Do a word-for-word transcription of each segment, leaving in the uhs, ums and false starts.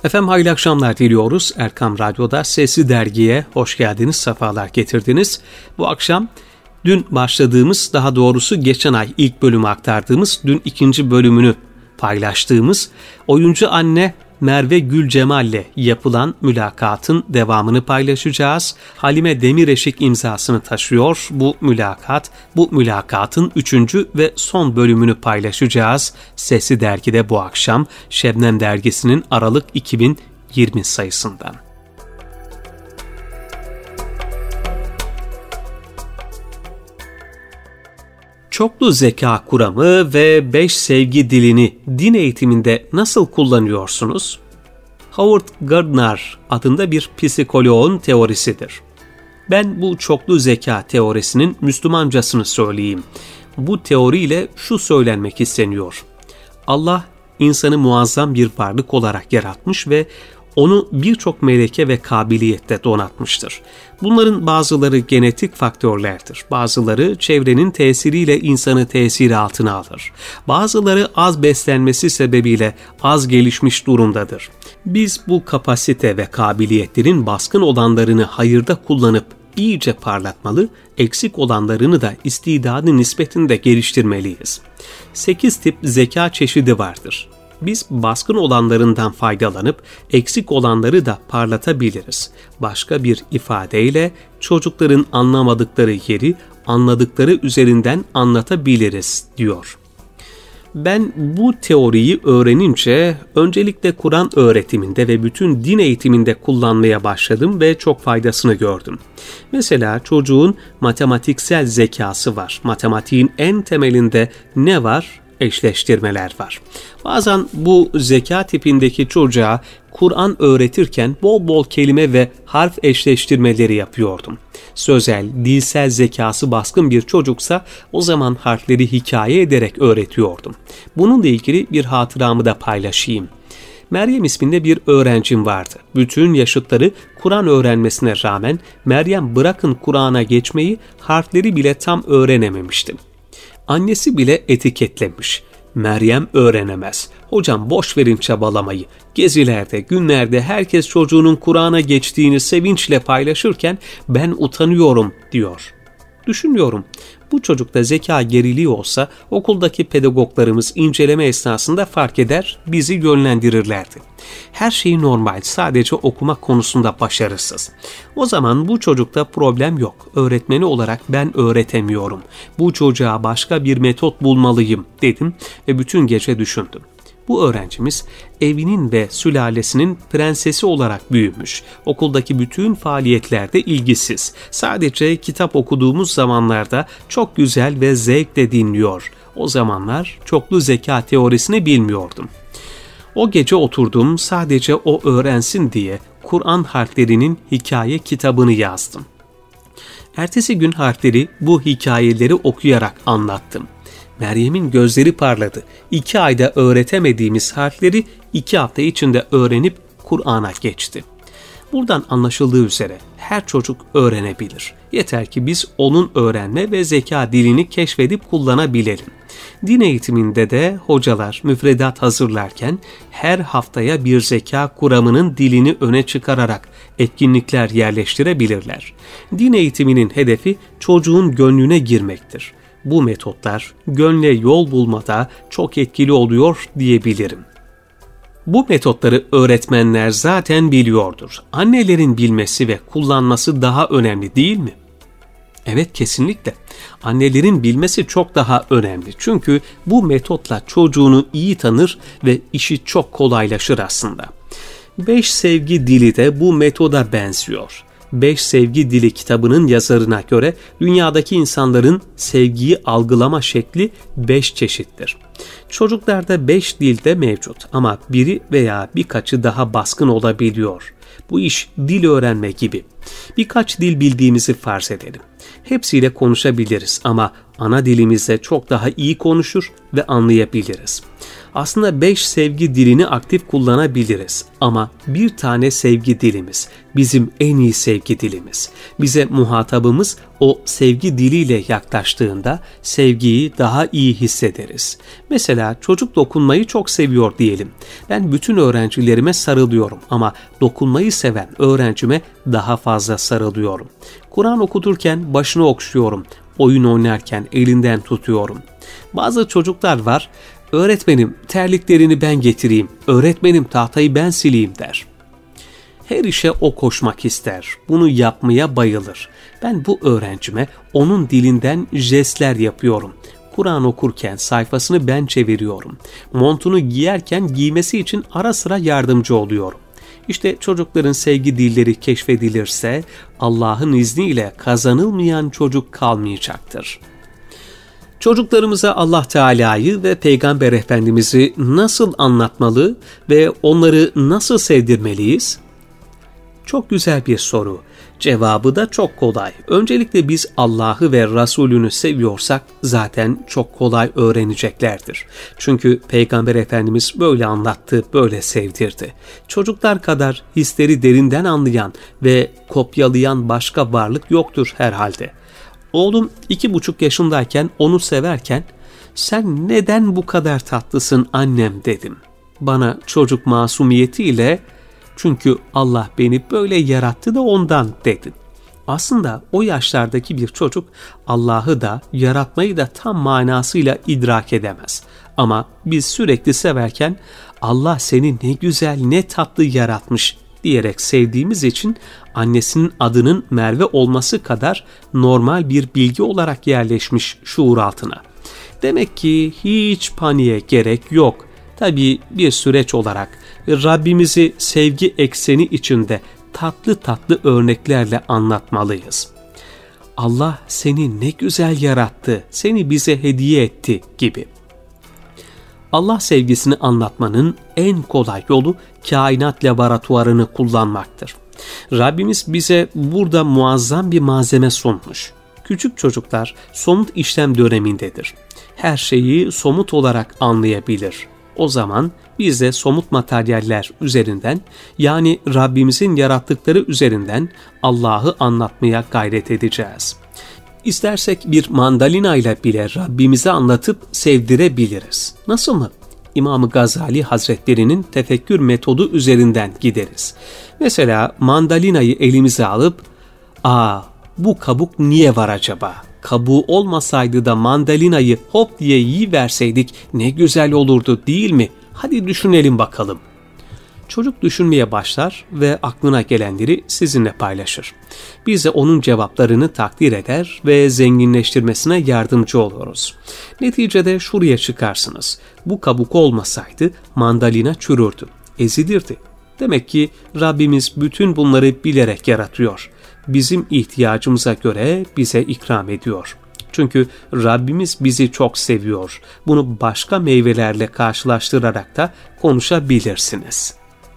Efendim hayırlı akşamlar diliyoruz. Erkam Radyo'da Sesli Dergi'ye hoş geldiniz, sefalar getirdiniz. Bu akşam dün başladığımız, daha doğrusu geçen ay ilk bölümü aktardığımız, dün ikinci bölümünü paylaştığımız oyuncu anne Merve Gülcemal'le yapılan mülakatın devamını paylaşacağız. Halime Demireşik imzasını taşıyor bu mülakat. Bu mülakatın üçüncü ve son bölümünü paylaşacağız. Sesli Dergi'de bu akşam Şebnem Dergisi'nin Aralık iki bin yirmi sayısından. Çoklu zeka kuramı ve beş sevgi dilini din eğitiminde nasıl kullanıyorsunuz? Howard Gardner adında bir psikoloğun teorisidir. Ben bu çoklu zeka teorisinin Müslümancasını söyleyeyim. Bu teoriyle şu söylenmek isteniyor. Allah insanı muazzam bir varlık olarak yaratmış ve onu birçok meleke ve kabiliyette donatmıştır. Bunların bazıları genetik faktörlerdir. Bazıları çevrenin tesiriyle insanı tesir altına alır. Bazıları az beslenmesi sebebiyle az gelişmiş durumdadır. Biz bu kapasite ve kabiliyetlerin baskın olanlarını hayırda kullanıp iyice parlatmalı, eksik olanlarını da istidadı nispetinde geliştirmeliyiz. Sekiz tip zeka çeşidi vardır. Biz baskın olanlarından faydalanıp eksik olanları da parlatabiliriz. Başka bir ifadeyle çocukların anlamadıkları yeri anladıkları üzerinden anlatabiliriz diyor. Ben bu teoriyi öğrenince öncelikle Kur'an öğretiminde ve bütün din eğitiminde kullanmaya başladım ve çok faydasını gördüm. Mesela çocuğun matematiksel zekası var. Matematiğin en temelinde ne var? Eşleştirmeler var. Bazen bu zeka tipindeki çocuğa Kur'an öğretirken bol bol kelime ve harf eşleştirmeleri yapıyordum. Sözel, dilsel zekası baskın bir çocuksa o zaman harfleri hikaye ederek öğretiyordum. Bununla ilgili bir hatıramı da paylaşayım. Meryem isminde bir öğrencim vardı. Bütün yaşıtları Kur'an öğrenmesine rağmen Meryem bırakın Kur'an'a geçmeyi, harfleri bile tam öğrenememişti. Annesi bile etiketlemiş. Meryem öğrenemez. Hocam boş verin çabalamayı. Gezilerde, günlerde herkes çocuğunun Kur'an'a geçtiğini sevinçle paylaşırken ben utanıyorum diyor. Düşünüyorum. Bu çocukta zeka geriliği olsa okuldaki pedagoglarımız inceleme esnasında fark eder, bizi yönlendirirlerdi. Her şey normal, sadece okuma konusunda başarısız. O zaman bu çocukta problem yok. Öğretmeni olarak ben öğretemiyorum. Bu çocuğa başka bir metot bulmalıyım dedim ve bütün gece düşündüm. Bu öğrencimiz evinin ve sülalesinin prensesi olarak büyümüş. Okuldaki bütün faaliyetlerde ilgisiz. Sadece kitap okuduğumuz zamanlarda çok güzel ve zevkle dinliyor. O zamanlar çoklu zeka teorisini bilmiyordum. O gece oturdum, sadece o öğrensin diye Kur'an harflerinin hikaye kitabını yazdım. Ertesi gün harfleri bu hikayeleri okuyarak anlattım. Meryem'in gözleri parladı. İki ayda öğretemediğimiz harfleri iki hafta içinde öğrenip Kur'an'a geçti. Buradan anlaşıldığı üzere her çocuk öğrenebilir. Yeter ki biz onun öğrenme ve zeka dilini keşfedip kullanabilelim. Din eğitiminde de hocalar müfredat hazırlarken her haftaya bir zeka kuramının dilini öne çıkararak etkinlikler yerleştirebilirler. Din eğitiminin hedefi çocuğun gönlüne girmektir. Bu metotlar gönle yol bulmada çok etkili oluyor diyebilirim. Bu metotları öğretmenler zaten biliyordur. Annelerin bilmesi ve kullanması daha önemli değil mi? Evet, kesinlikle. Annelerin bilmesi çok daha önemli. Çünkü bu metotla çocuğunu iyi tanır ve işi çok kolaylaşır aslında. Beş sevgi dili de bu metoda benziyor. Beş Sevgi Dili kitabının yazarına göre dünyadaki insanların sevgiyi algılama şekli beş çeşittir. Çocuklarda beş dil de mevcut ama biri veya birkaçı daha baskın olabiliyor. Bu iş dil öğrenme gibi. Birkaç dil bildiğimizi farz edelim. Hepsiyle konuşabiliriz ama ana dilimizde çok daha iyi konuşur ve anlayabiliriz. Aslında beş sevgi dilini aktif kullanabiliriz ama bir tane sevgi dilimiz, bizim en iyi sevgi dilimiz. Bize muhatabımız o sevgi diliyle yaklaştığında sevgiyi daha iyi hissederiz. Mesela çocuk dokunmayı çok seviyor diyelim. Ben bütün öğrencilerime sarılıyorum ama dokunmayı seven öğrencime daha fazla sarılıyorum. Kur'an okuturken başını okşuyorum, oyun oynarken elinden tutuyorum. Bazı çocuklar var, öğretmenim terliklerini ben getireyim, öğretmenim tahtayı ben sileyim der. Her işe o koşmak ister, bunu yapmaya bayılır. Ben bu öğrencime onun dilinden jestler yapıyorum. Kur'an okurken sayfasını ben çeviriyorum. Montunu giyerken giymesi için ara sıra yardımcı oluyorum. İşte çocukların sevgi dilleri keşfedilirse Allah'ın izniyle kazanılmayan çocuk kalmayacaktır. Çocuklarımıza Allah Teala'yı ve Peygamber Efendimiz'i nasıl anlatmalı ve onları nasıl sevdirmeliyiz? Çok güzel bir soru. Cevabı da çok kolay. Öncelikle biz Allah'ı ve Resulünü seviyorsak zaten çok kolay öğreneceklerdir. Çünkü Peygamber Efendimiz böyle anlattı, böyle sevdirdi. Çocuklar kadar hisleri derinden anlayan ve kopyalayan başka varlık yoktur herhalde. Oğlum iki buçuk yaşındayken onu severken "Sen neden bu kadar tatlısın annem?" dedim. Bana çocuk masumiyetiyle "Çünkü Allah beni böyle yarattı da ondan" dedi. Aslında o yaşlardaki bir çocuk Allah'ı da yaratmayı da tam manasıyla idrak edemez. Ama biz sürekli severken Allah seni ne güzel ne tatlı yaratmış diyerek sevdiğimiz için annesinin adının Merve olması kadar normal bir bilgi olarak yerleşmiş şuur altına. Demek ki hiç paniğe gerek yok. Tabii bir süreç olarak Rabbimizi sevgi ekseni içinde tatlı tatlı örneklerle anlatmalıyız. Allah seni ne güzel yarattı, seni bize hediye etti gibi. Allah sevgisini anlatmanın en kolay yolu kainat laboratuvarını kullanmaktır. Rabbimiz bize burada muazzam bir malzeme sunmuş. Küçük çocuklar somut işlem dönemindedir. Her şeyi somut olarak anlayabilir. O zaman biz de somut materyaller üzerinden, yani Rabbimizin yarattıkları üzerinden Allah'ı anlatmaya gayret edeceğiz. İstersek bir mandalina ile bile Rabbimizi anlatıp sevdirebiliriz. Nasıl mı? İmam-ı Gazali Hazretleri'nin tefekkür metodu üzerinden gideriz. Mesela mandalinayı elimize alıp, "Aa, bu kabuk niye var acaba? Kabuğu olmasaydı da mandalinayı hop diye yiyiverseydik ne güzel olurdu değil mi? Hadi düşünelim bakalım." Çocuk düşünmeye başlar ve aklına gelenleri sizinle paylaşır. Biz de onun cevaplarını takdir eder ve zenginleştirmesine yardımcı oluruz. Neticede şuraya çıkarsınız. Bu kabuk olmasaydı mandalina çürürdü, ezilirdi. Demek ki Rabbimiz bütün bunları bilerek yaratıyor. Bizim ihtiyacımıza göre bize ikram ediyor. Çünkü Rabbimiz bizi çok seviyor. Bunu başka meyvelerle karşılaştırarak da konuşabilirsiniz.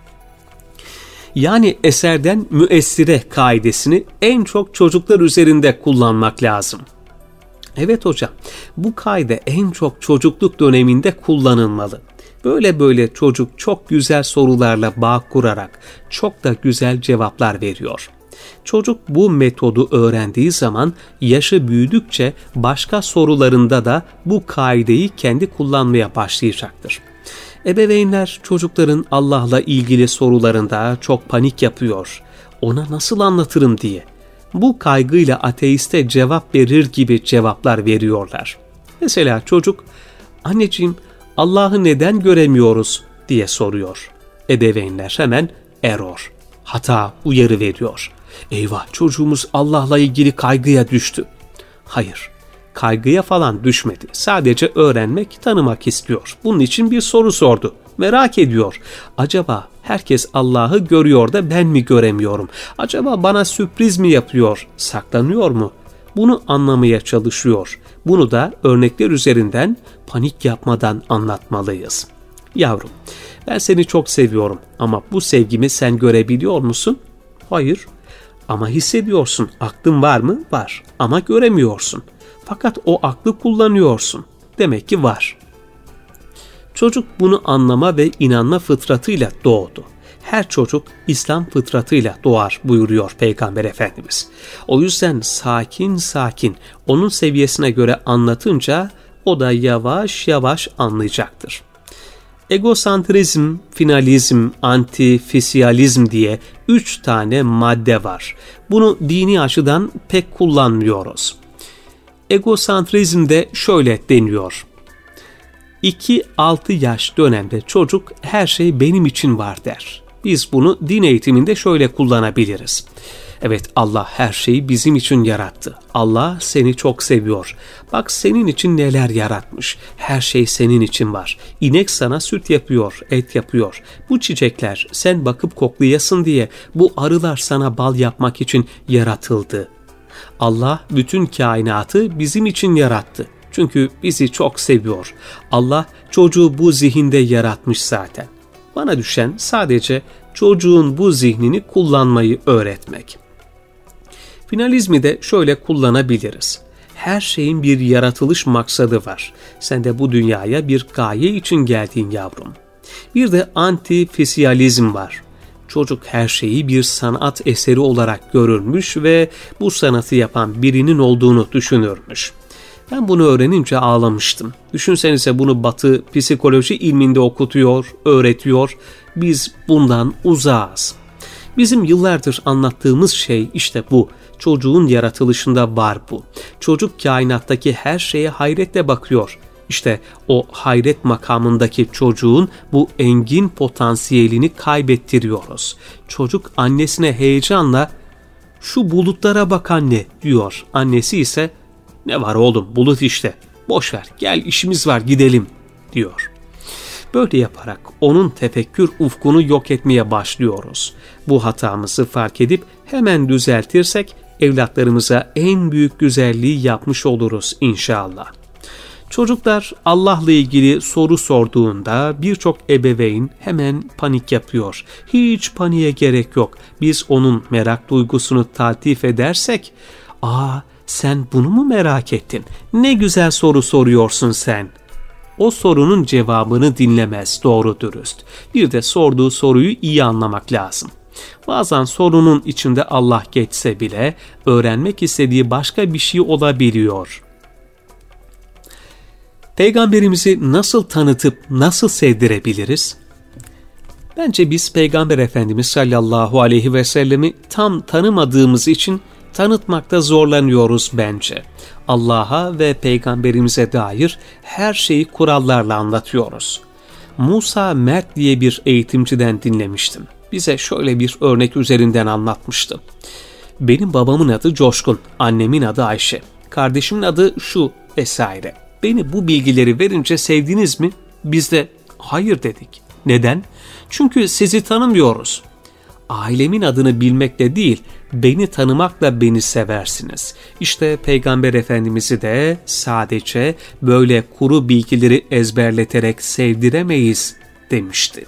Yani eserden müessire kaidesini en çok çocuklar üzerinde kullanmak lazım. Evet hocam, bu kaide en çok çocukluk döneminde kullanılmalı. Böyle böyle çocuk çok güzel sorularla bağ kurarak çok da güzel cevaplar veriyor. Çocuk bu metodu öğrendiği zaman yaşı büyüdükçe başka sorularında da bu kaideyi kendi kullanmaya başlayacaktır. Ebeveynler çocukların Allah'la ilgili sorularında çok panik yapıyor. Ona nasıl anlatırım diye. Bu kaygıyla ateiste cevap verir gibi cevaplar veriyorlar. Mesela çocuk, "Anneciğim, Allah'ı neden göremiyoruz?" diye soruyor. Ebeveynler hemen error, hata uyarı veriyor. Eyvah, çocuğumuz Allah'la ilgili kaygıya düştü. Hayır, kaygıya falan düşmedi. Sadece öğrenmek, tanımak istiyor. Bunun için bir soru sordu. Merak ediyor. Acaba herkes Allah'ı görüyor da ben mi göremiyorum? Acaba bana sürpriz mi yapıyor? Saklanıyor mu? Bunu anlamaya çalışıyor. Bunu da örnekler üzerinden panik yapmadan anlatmalıyız. Yavrum, ben seni çok seviyorum ama bu sevgimi sen görebiliyor musun? Hayır. Ama hissediyorsun. Aklın var mı? Var. Ama göremiyorsun. Fakat o aklı kullanıyorsun. Demek ki var. Çocuk bunu anlama ve inanma fıtratıyla doğdu. Her çocuk İslam fıtratıyla doğar buyuruyor Peygamber Efendimiz. O yüzden sakin sakin onun seviyesine göre anlatınca o da yavaş yavaş anlayacaktır. Egosantrizm, finalizm, antifisiyalizm diye üç tane madde var. Bunu dini açıdan pek kullanmıyoruz. Egosantrizmde şöyle deniyor. iki altı yaş dönemde çocuk her şey benim için var der. Biz bunu din eğitiminde şöyle kullanabiliriz. Evet, Allah her şeyi bizim için yarattı. Allah seni çok seviyor. Bak senin için neler yaratmış. Her şey senin için var. İnek sana süt yapıyor, et yapıyor. Bu çiçekler sen bakıp koklayasın diye, bu arılar sana bal yapmak için yaratıldı. Allah bütün kainatı bizim için yarattı. Çünkü bizi çok seviyor. Allah çocuğu bu zihinde yaratmış zaten. Bana düşen sadece çocuğun bu zihnini kullanmayı öğretmek. Finalizmi de şöyle kullanabiliriz. Her şeyin bir yaratılış maksadı var. Sen de bu dünyaya bir gaye için geldin yavrum. Bir de antifisiyalizm var. Çocuk her şeyi bir sanat eseri olarak görürmüş ve bu sanatı yapan birinin olduğunu düşünürmüş. Ben bunu öğrenince ağlamıştım. Düşünsenize, bunu Batı psikoloji ilminde okutuyor, öğretiyor. Biz bundan uzağız. Bizim yıllardır anlattığımız şey işte bu. Çocuğun yaratılışında var bu. Çocuk kainattaki her şeye hayretle bakıyor. İşte o hayret makamındaki çocuğun bu engin potansiyelini kaybettiriyoruz. Çocuk annesine heyecanla "Şu bulutlara bak anne" diyor. Annesi ise "Ne var oğlum, bulut işte. Boş ver, gel işimiz var gidelim" diyor. Böyle yaparak onun tefekkür ufkunu yok etmeye başlıyoruz. Bu hatamızı fark edip hemen düzeltirsek evlatlarımıza en büyük güzelliği yapmış oluruz inşallah. Çocuklar Allah'la ilgili soru sorduğunda birçok ebeveyn hemen panik yapıyor. Hiç paniğe gerek yok. Biz onun merak duygusunu taltif edersek, "Aa, sen bunu mu merak ettin? Ne güzel soru soruyorsun sen." O sorunun cevabını dinlemez doğru dürüst. Bir de sorduğu soruyu iyi anlamak lazım. Bazen sorunun içinde Allah geçse bile öğrenmek istediği başka bir şey olabiliyor. Peygamberimizi nasıl tanıtıp nasıl sevdirebiliriz? Bence biz Peygamber Efendimiz sallallahu aleyhi ve sellemi tam tanımadığımız için tanıtmakta zorlanıyoruz bence. Allah'a ve Peygamberimize dair her şeyi kurallarla anlatıyoruz. Musa Mert diye bir eğitimciden dinlemiştim. Bize şöyle bir örnek üzerinden anlatmıştı. "Benim babamın adı Coşkun, annemin adı Ayşe, kardeşimin adı şu vesaire. Beni bu bilgileri verince sevdiniz mi?" Biz de "Hayır" dedik. Neden? Çünkü sizi tanımıyoruz. Ailemin adını bilmekle değil, beni tanımakla beni seversiniz. İşte Peygamber Efendimiz'i de sadece böyle kuru bilgileri ezberleterek sevdiremeyiz demişti.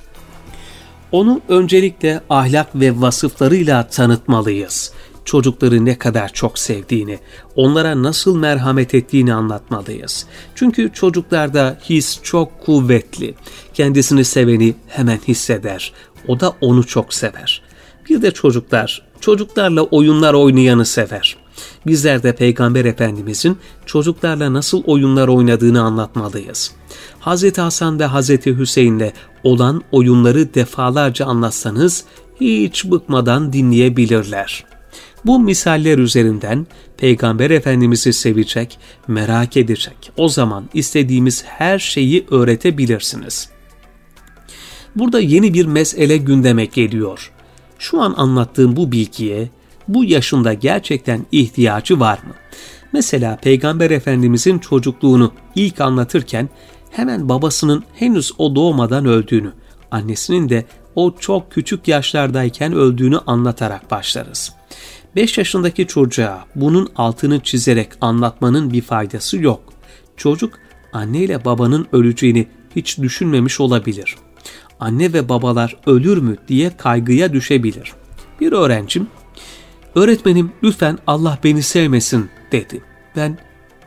Onu öncelikle ahlak ve vasıflarıyla tanıtmalıyız. Çocukları ne kadar çok sevdiğini, onlara nasıl merhamet ettiğini anlatmalıyız. Çünkü çocuklarda his çok kuvvetli. Kendisini seveni hemen hisseder. O da onu çok sever. Bir de çocuklar, çocuklarla oyunlar oynayanı sever. Bizler de Peygamber Efendimizin çocuklarla nasıl oyunlar oynadığını anlatmalıyız. Hazreti Hasan ve Hazreti Hüseyin'le olan oyunları defalarca anlatsanız hiç bıkmadan dinleyebilirler. Bu misaller üzerinden Peygamber Efendimiz'i sevecek, merak edecek. O zaman istediğimiz her şeyi öğretebilirsiniz. Burada yeni bir mesele gündeme geliyor. Şu an anlattığım bu bilgiye bu yaşında gerçekten ihtiyacı var mı? Mesela Peygamber Efendimizin çocukluğunu ilk anlatırken hemen babasının henüz o doğmadan öldüğünü, annesinin de o çok küçük yaşlardayken öldüğünü anlatarak başlarız. beş yaşındaki çocuğa bunun altını çizerek anlatmanın bir faydası yok. Çocuk anneyle babanın öleceğini hiç düşünmemiş olabilir. Anne ve babalar ölür mü diye kaygıya düşebilir. Bir öğrencim, "Öğretmenim lütfen Allah beni sevmesin" dedi. Ben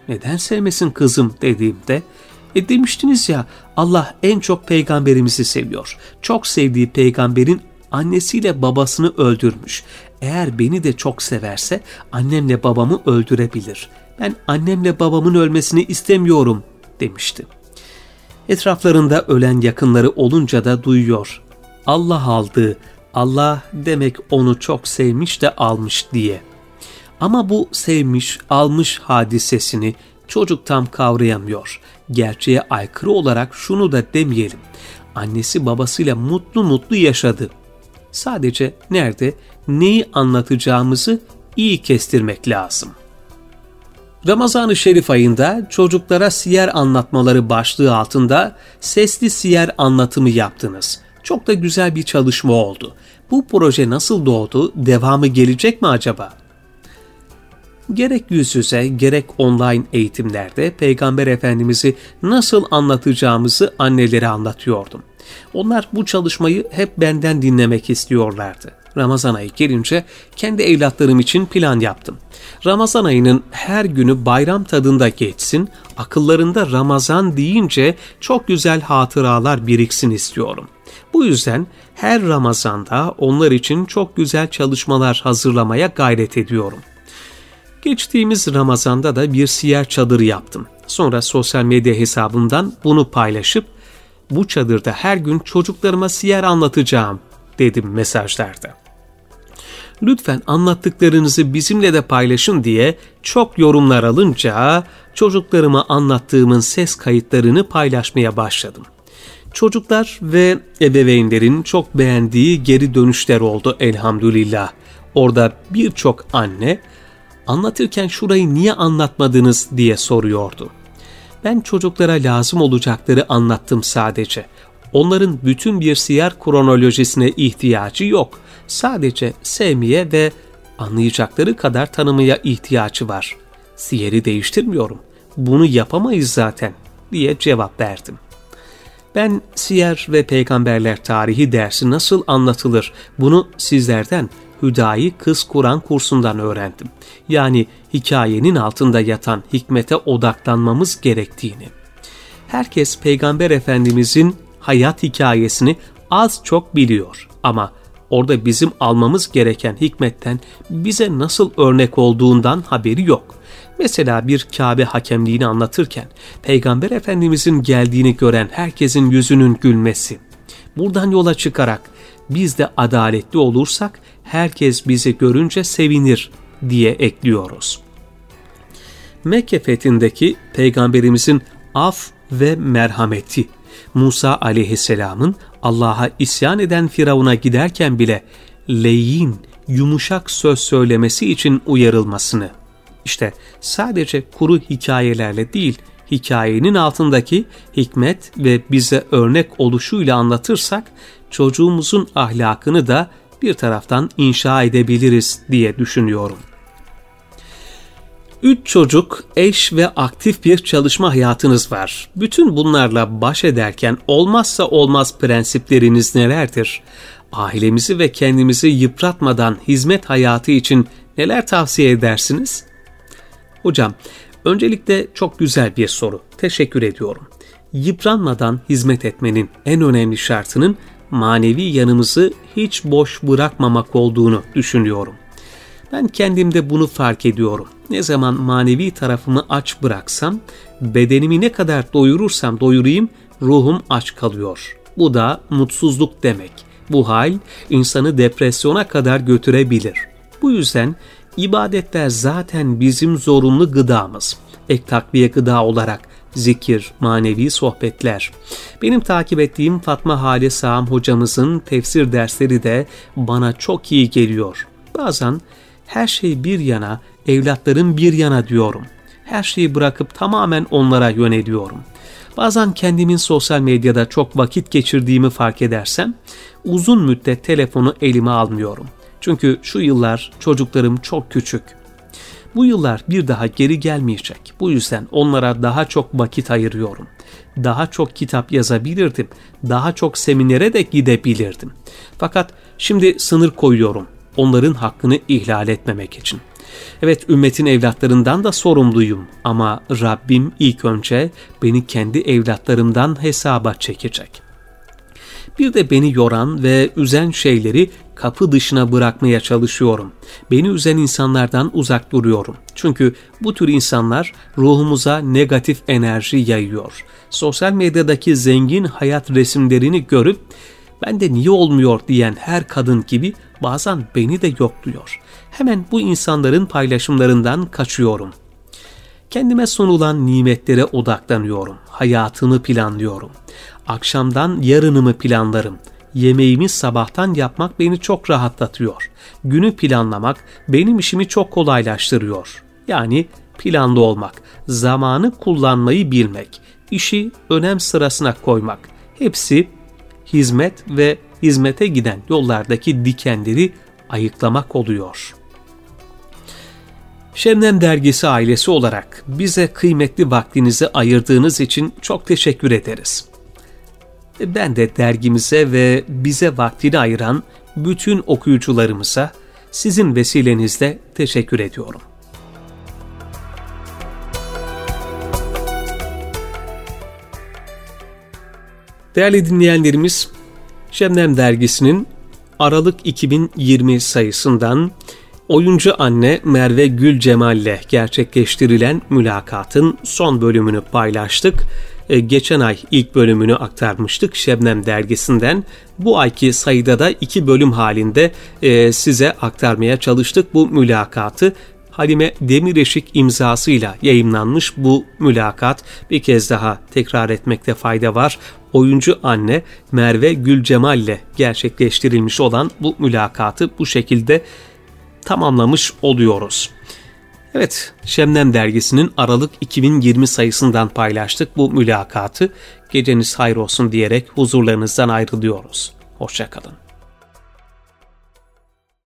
Neden sevmesin kızım dediğimde, e demiştiniz ya Allah en çok peygamberimizi seviyor. Çok sevdiği peygamberin annesiyle babasını öldürmüş. Eğer beni de çok severse annemle babamı öldürebilir. Ben annemle babamın ölmesini istemiyorum demişti. Etraflarında ölen yakınları olunca da duyuyor. Allah aldı, Allah demek onu çok sevmiş de almış diye. Ama bu sevmiş, almış hadisesini çocuk tam kavrayamıyor. Gerçeğe aykırı olarak şunu da demeyelim. Annesi babasıyla mutlu mutlu yaşadı. Sadece nerede, neyi anlatacağımızı iyi kestirmek lazım. Ramazan-ı Şerif ayında çocuklara siyer anlatmaları başlığı altında sesli siyer anlatımı yaptınız. Çok da güzel bir çalışma oldu. Bu proje nasıl doğdu? Devamı gelecek mi acaba? Gerek yüz yüze gerek online eğitimlerde Peygamber Efendimiz'i nasıl anlatacağımızı annelere anlatıyordum. Onlar bu çalışmayı hep benden dinlemek istiyorlardı. Ramazan ayı gelince kendi evlatlarım için plan yaptım. Ramazan ayının her günü bayram tadında geçsin, akıllarında Ramazan deyince çok güzel hatıralar biriksin istiyorum. Bu yüzden her Ramazan'da onlar için çok güzel çalışmalar hazırlamaya gayret ediyorum. Geçtiğimiz Ramazan'da da bir siyer çadırı yaptım. Sonra sosyal medya hesabımdan bunu paylaşıp bu çadırda her gün çocuklarıma siyer anlatacağım dedim mesajlarda. Lütfen anlattıklarınızı bizimle de paylaşın diye çok yorumlar alınca çocuklarıma anlattığımın ses kayıtlarını paylaşmaya başladım. Çocuklar ve ebeveynlerin çok beğendiği geri dönüşler oldu elhamdülillah. Orada birçok anne anlatırken şurayı niye anlatmadınız diye soruyordu. Ben çocuklara lazım olacakları anlattım sadece. Onların bütün bir siyer kronolojisine ihtiyacı yok. Sadece sevmeye ve anlayacakları kadar tanımaya ihtiyacı var. Siyeri değiştirmiyorum. Bunu yapamayız zaten diye cevap verdim. Ben siyer ve peygamberler tarihi dersi nasıl anlatılır bunu sizlerden Hüdayi Kız Kur'an kursundan öğrendim. Yani hikayenin altında yatan hikmete odaklanmamız gerektiğini. Herkes Peygamber Efendimizin hayat hikayesini az çok biliyor ama orada bizim almamız gereken hikmetten bize nasıl örnek olduğundan haberi yok. Mesela bir Kabe hakemliğini anlatırken Peygamber Efendimizin geldiğini gören herkesin yüzünün gülmesi. Buradan yola çıkarak biz de adaletli olursak herkes bizi görünce sevinir diye ekliyoruz. Mekke fethindeki Peygamberimizin af ve merhameti, Musa aleyhisselamın Allah'a isyan eden Firavun'a giderken bile leyin, yumuşak söz söylemesi için uyarılmasını, İşte sadece kuru hikayelerle değil, hikayenin altındaki hikmet ve bize örnek oluşuyla anlatırsak çocuğumuzun ahlakını da bir taraftan inşa edebiliriz diye düşünüyorum. Üç çocuk, eş ve aktif bir çalışma hayatınız var. Bütün bunlarla baş ederken olmazsa olmaz prensipleriniz nelerdir? Ailemizi ve kendimizi yıpratmadan hizmet hayatı için neler tavsiye edersiniz? Hocam, öncelikle çok güzel bir soru. Teşekkür ediyorum. Yıpranmadan hizmet etmenin en önemli şartının manevi yanımızı hiç boş bırakmamak olduğunu düşünüyorum. Ben kendimde bunu fark ediyorum. Ne zaman manevi tarafımı aç bıraksam, bedenimi ne kadar doyurursam doyurayım, ruhum aç kalıyor. Bu da mutsuzluk demek. Bu hal insanı depresyona kadar götürebilir. Bu yüzden ibadetler zaten bizim zorunlu gıdamız. Ek takviye gıda olarak zikir, manevi sohbetler. Benim takip ettiğim Fatma Hale Sağım hocamızın tefsir dersleri de bana çok iyi geliyor. Bazen her şey bir yana, evlatlarım bir yana diyorum. Her şeyi bırakıp tamamen onlara yöneliyorum. Bazen kendimin sosyal medyada çok vakit geçirdiğimi fark edersem uzun müddet telefonu elime almıyorum. Çünkü şu yıllar çocuklarım çok küçük. Bu yıllar bir daha geri gelmeyecek. Bu yüzden onlara daha çok vakit ayırıyorum. Daha çok kitap yazabilirdim. Daha çok seminere de gidebilirdim. Fakat şimdi sınır koyuyorum. Onların hakkını ihlal etmemek için. Evet, ümmetin evlatlarından da sorumluyum ama Rabbim ilk önce beni kendi evlatlarımdan hesaba çekecek. Bir de beni yoran ve üzen şeyleri kapı dışına bırakmaya çalışıyorum. Beni üzen insanlardan uzak duruyorum. Çünkü bu tür insanlar ruhumuza negatif enerji yayıyor. Sosyal medyadaki zengin hayat resimlerini görüp "bende niye olmuyor" diyen her kadın gibi bazen beni de yokluyor. Hemen bu insanların paylaşımlarından kaçıyorum. Kendime sunulan nimetlere odaklanıyorum. Hayatımı planlıyorum. Akşamdan yarınımı planlarım. Yemeğimi sabahtan yapmak beni çok rahatlatıyor. Günü planlamak benim işimi çok kolaylaştırıyor. Yani planlı olmak, zamanı kullanmayı bilmek, işi önem sırasına koymak. Hepsi hizmet ve hizmete giden yollardaki dikenleri ayıklamak oluyor. Şebnem Dergisi ailesi olarak bize kıymetli vaktinizi ayırdığınız için çok teşekkür ederiz. Ben de dergimize ve bize vaktini ayıran bütün okuyucularımıza sizin vesilenizle teşekkür ediyorum. Değerli dinleyenlerimiz, Şebnem Dergisi'nin Aralık iki bin yirmi sayısından oyuncu anne Merve Gülcemal'le gerçekleştirilen mülakatın son bölümünü paylaştık. Ee, geçen ay ilk bölümünü aktarmıştık Şebnem Dergisi'nden. Bu ayki sayıda da iki bölüm halinde e, size aktarmaya çalıştık bu mülakatı. Halime Demireşik imzasıyla yayımlanmış bu mülakat, bir kez daha tekrar etmekte fayda var. Oyuncu anne Merve Gülcemal ile gerçekleştirilmiş olan bu mülakatı bu şekilde tamamlamış oluyoruz. Evet, Şebnem Dergisi'nin Aralık iki bin yirmi sayısından paylaştık bu mülakatı. Geceniz hayır olsun diyerek huzurlarınızdan ayrılıyoruz. Hoşça kalın.